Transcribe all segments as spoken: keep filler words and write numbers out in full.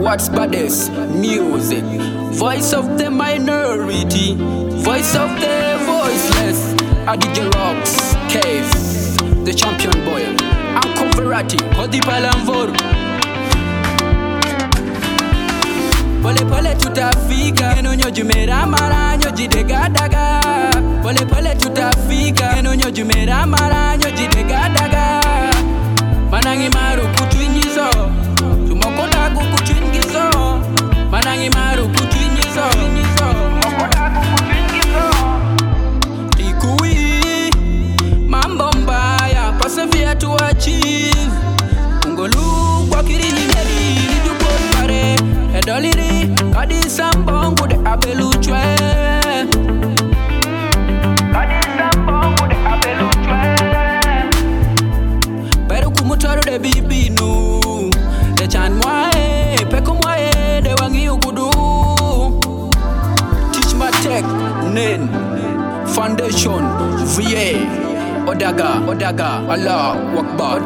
What's baddest? Music. Voice of the minority. Voice of the voiceless. A D J Rocks, Cave, the champion boy. Uncle Verratti, Hodi Palamvor. Pole pole tutafika, eno nyoju mera mara nyoji dega daga. Pole pole tutafika, eno nyoju mera mara nyoji dega daga. Manangi maru kutuingizo, tumoko dagu kutuingizo. Manangi maru kutuingizo, tumoko dagu kutuingizo. Tikui, mambo mbaya, persevere to achieve. Ungolu kwa kirili neri, nidukot pare. Edoliri, kadi sambongu de abeluchwe. Kadi sambongu de abeluchwe. Pero kumutaro de bibinu. De chan mwae, peko mwae, de wangi ukudu. Teach my tech, nen, foundation, V A, Odaga, Odaga, Allah, Wakbar.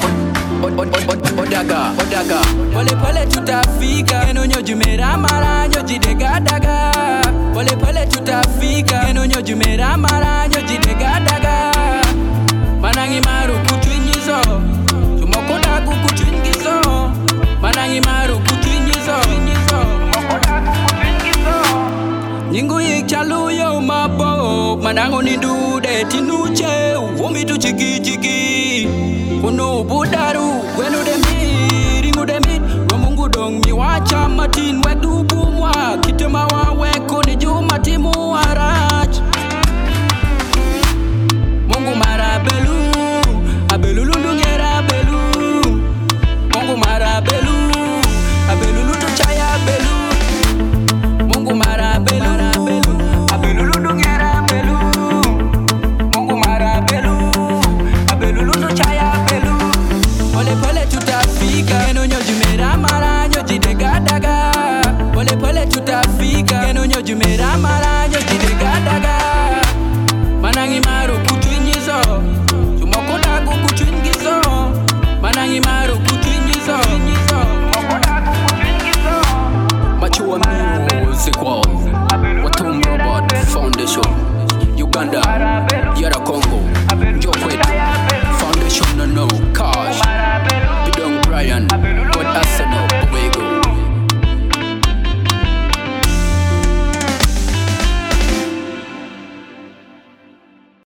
Odaga, Odaga. Pole pole tutafika, eno nyoju mera mara nyoji dega daga. Pole pole tutafika, eno nyoju mera mara nyoji dega daga. Manangi maru kutuingizo, tumoko dagu kutuingizo. Manangi maru kutuingizo, tumoko dagu kutuingizo. Nyingu yikchalu yo mabo, manango nindude tinuche, uvumi tu chiki chiki. Kuno budaru, wenu demi, ringu demi, wamungu dong mi wacha matin we.